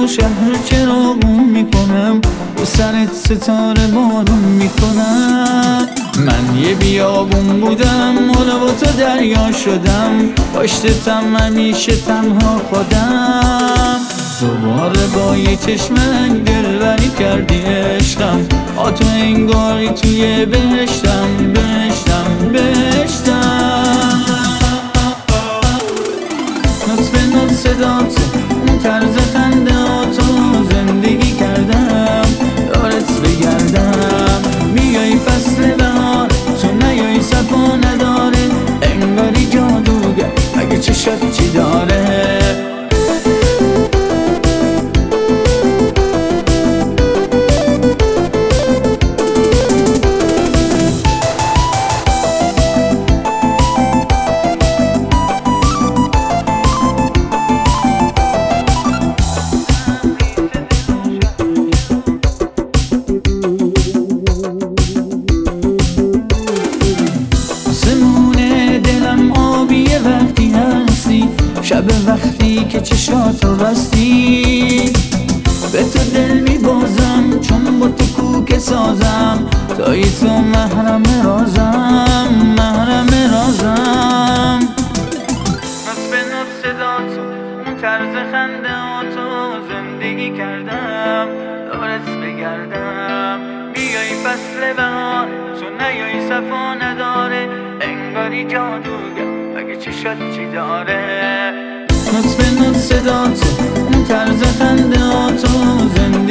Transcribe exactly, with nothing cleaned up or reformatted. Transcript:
شهر چراغون میکنم، رو سرت ستاره بارون میکنم. من یه بیابون بودم، حالا با تو دریا شدم، پشتتم همیشه تنها خودم. دوباره با یه چشمک دلبری کردی عشقم، آ تو انگاری توی بهشتم بهشتم بهشتم. نوت به نوت صداتو، اون طرز خنده تو زندگی کردم، دارت بگردم. میای فصل بهار، تو نیای صفا نداره، انگاری جادوگر اگه چشات چی داره. وقتی هستی شب وقتی که چشاتو بستی، به تو دل میبازم چون با تو کوکه سازم، توی تو محرم رازم محرم رازم. نوت به نوت صداتو، اون طرز خنده تو زندگی کردم، دارت بگردم. بیای فصل بهار، تو نیای صفا نداره، انگاری جادوگر اگه چشات چی داره. نوت به نوت صداتو، اون طرز خنده تو زندگی